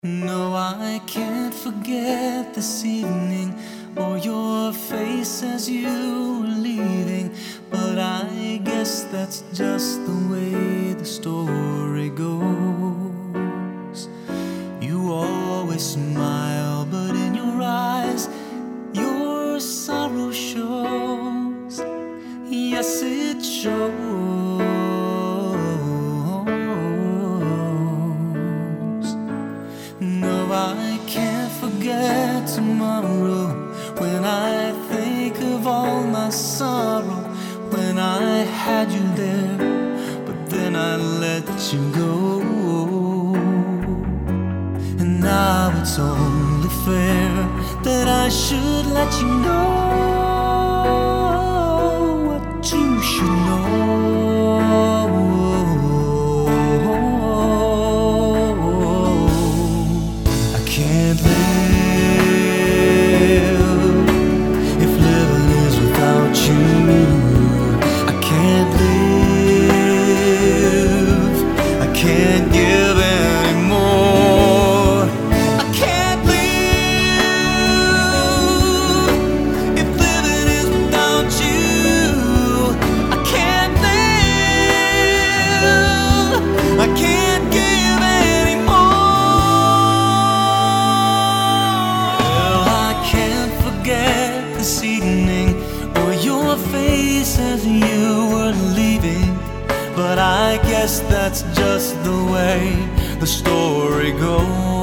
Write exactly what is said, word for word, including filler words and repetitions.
No, I can't forget this evening or your face as you were leaving. But I guess that's just the way the story goes. You always smile, but in your eyes your sorrow shows. Yes, it shows. No, I can't forget tomorrow when I think of all my sorrow. When I had you there, but then I let you go. And now it's only fair that I should let you know what you should know. Can't live if living is without you. I can't live, I can't give anymore. I can't live if living is without you. I can't live, I can't give anymore. This evening, or your face as you were leaving. But I guess that's just the way the story goes.